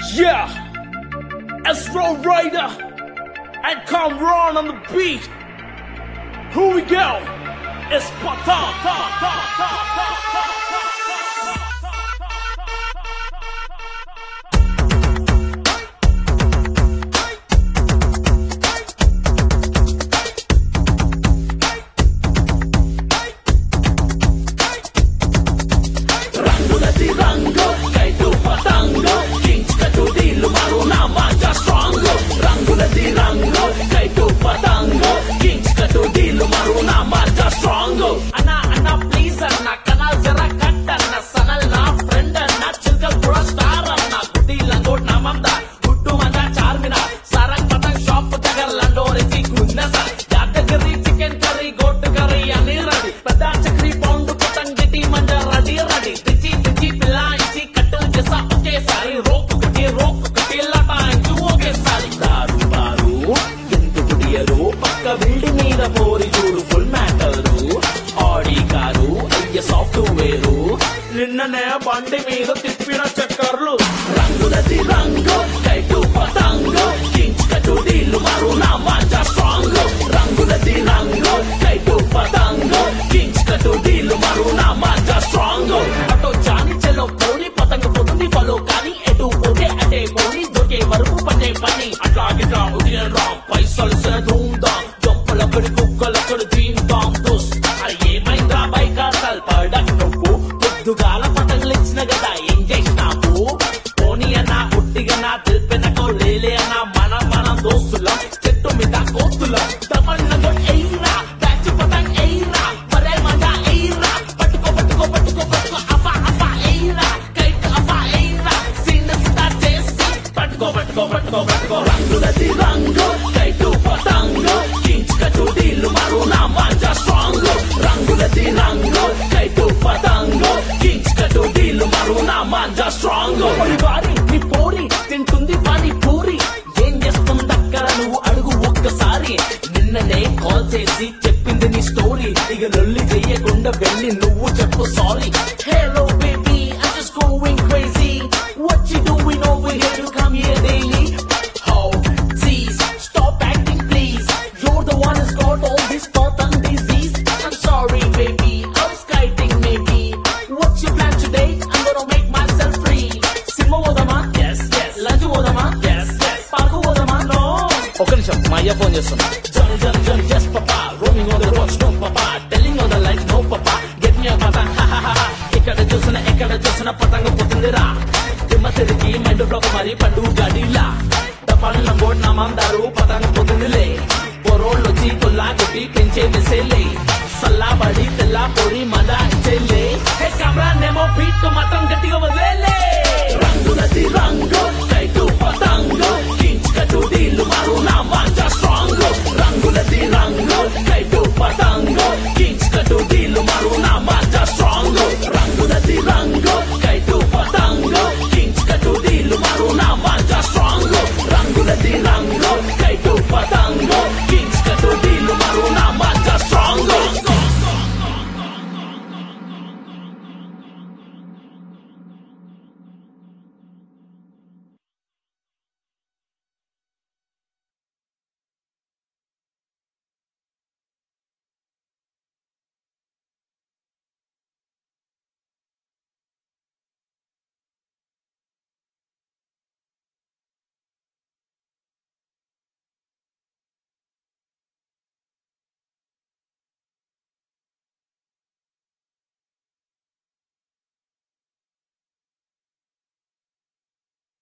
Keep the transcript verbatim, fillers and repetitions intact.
Yeah, Astro Rider and Kamran on the beat. Here we go. It's Patan. Rangulati rango, kaitu patango, kings katu dilu maru na manja strongo. Rangulati rango, kaitu patango, kings katu dilu maru na manja strongo. Anna Anna please Anna, kanal zara cut Anna, sanal na friend Anna, chilkal pura star Anna, kudi langot na mamda, kuttu manja charmina, sarang patang shop jagar landore si kunna sa, yadagiri chicken curry, goat curry ani ready, pada chakri pound patang giti manja ready ready. Building మీద పోరి చూడు full matter Audi car అయ్య software నిన్ననే బండి మీద తిప్పిన చక్కర్లు రంగులది రంగు కైటు పతంగు కింగ్స్ కటు డీలు మారు నా మాంజా స్ట్రాంగ్ రంగులది రంగు కైటు పతంగు కింగ్స్ కటు డీలు మారు నా మాంజా స్ట్రాంగ్ అటో జాని చెలో పోని పతంగ పొంది ఫలో కానీ ఎటు పోతే అటే పోని దొరికే వరకు పనే పని అట్లాగిట్లా ఉదయం రా పైసలు ధూమ్దా లక్కడి కుక్కలక్కడి డ్రీమ్ బాంబ్ దోస్ అది ఏమైందా బైక్ అసలు పడక్ నువ్వు పొద్దుగాల పటంగులు ఇచ్చిన కదా ఏం చేసినావు పోనీ అన్న పుట్టిగా నా తెలిపినకో లేలే అన్న మనం మనం దోస్తులం చెట్టు మీద కోస్తులం తమన్నగో ఎయిరా దాచి పతంగ్ ఎయిరా మరే మజా ఎయిరా పట్టుకో పట్టుకో పట్టుకో పట్టుకో అఫా అఫా ఎయిరా కైట్ అఫా ఎయిరా సీన్ స్టార్ట్ చేసి పట్టుకో పట్టుకో పట్టుకో పట్టుకో రంగులది రంగు కైటు పతంగు కటు డీలు మారు నా మాంజా స్ట్రాంగ్ రంగులది రంగు కైటు పతంగు కింగ్స్ కటు డీలు మారు నా మాంజా స్ట్రాంగ్ వారి నీ పోరి తింటుంది పాని పూరి ఏం చేస్తుందక్కడ నువ్వు అడుగు ఒక్కసారి నిన్ననే కాల్ చేసి చెప్పింది నీ స్టోరీ ఇక లొల్లి చెయ్యకుండా వెళ్ళి నువ్వు చెప్పు sorry hello baby I just going crazy what you doing over here you come here daily how please stop acting please you're the one who's got all this Patang disease. I'm sorry, baby. I was kiting, maybe. What's your plan today? I'm gonna make myself free. Simmo odama? Yes, yes. Lanju odama? Yes, yes. Parku odama? No. Okay, nishan. My earphone chestunna. Johnny, Johnny, Johnny, yes, papa. Roaming on the roads, no, papa. Telling on the lines, no, papa. Get me a patang, ha, ha, ha, ha. Ekkada chusuna, ekkada chusuna, patanga potundira. Dimma tirigi, mind block mari pandu gadila. Tapal langot na mandaru, patanga potundile. పొరోళ్ళొచ్చి కొల్లా కొట్టి పెంచే మెసేలే సల్లా బడి తెల్లా పొరి మదా ఇచ్చేలే హే కమరాన్ నేమో beat మాత్రం గట్టిగా వదిలే